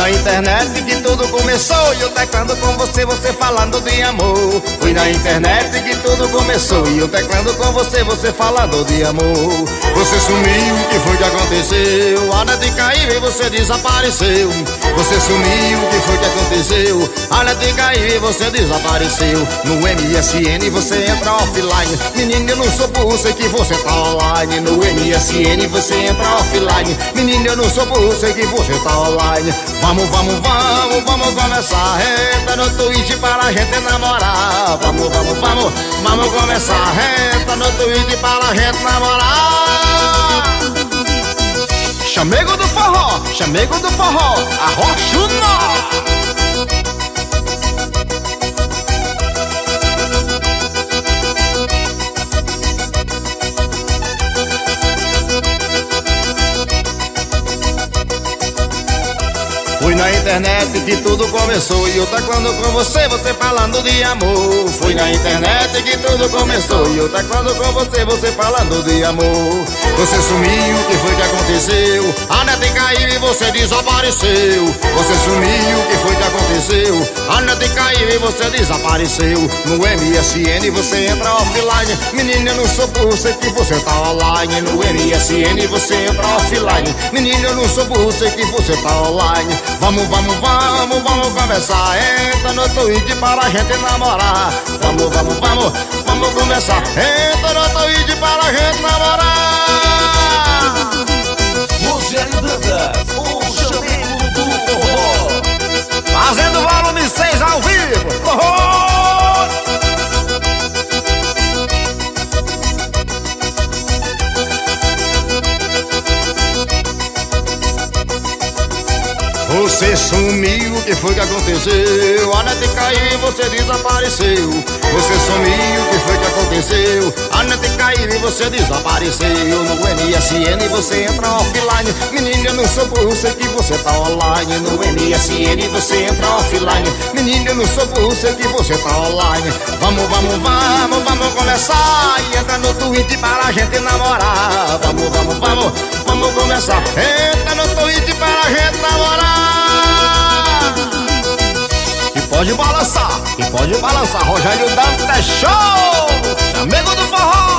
na internet que tudo começou e eu teclando com você, você falando de amor. Fui na internet que tudo começou e eu teclando com você, você falando de amor. Você sumiu, o que foi que aconteceu? A net caiu e você desapareceu. Você sumiu, o que foi que aconteceu? A net caiu e você desapareceu. No MSN você entra offline. Menino, eu não sou burro, sei que você tá online. No MSN você entra offline. Menino, eu não sou burro, sei que você tá online. Vamos começar. Entra no Twitch para a gente namorar. Vamos começar. Entra no Twitch para a gente namorar. Chamego do forró, arrochuna. Fui na internet que tudo começou e eu teclando com você, você falando de amor. Fui na internet que tudo começou e eu teclando com você, você falando de amor. Você sumiu, o que foi que aconteceu? A net caiu e você desapareceu. Você sumiu, o que foi que aconteceu? A net caiu e você desapareceu. No MSN você entra offline. Menina, eu não sou burro, sei que você tá online. No MSN você entra offline. Menina, eu não sou burro, sei que você tá online. Vamos conversar. Entra no Twitch para a gente namorar. Vamos começar. Entra no Twitch para a gente namorar. Rogério Dantas, o chamego do forró. Fazendo volume 6 ao vivo. Você sumiu, o que foi que aconteceu? A net caiu e você desapareceu. Você sumiu, o que foi que aconteceu? A net caiu e você desapareceu. No MSN você entra offline. Menina, eu não sou burro, sei que você tá online. No MSN você entra offline. Menina, eu não sou burro, sei que você tá online. Vamos começar. E entra no Twitch para a gente namorar. Vamos começar. Entra no Twitch para a gente namorar. E pode balançar, Rogério Dantas, show! Amigo do forró.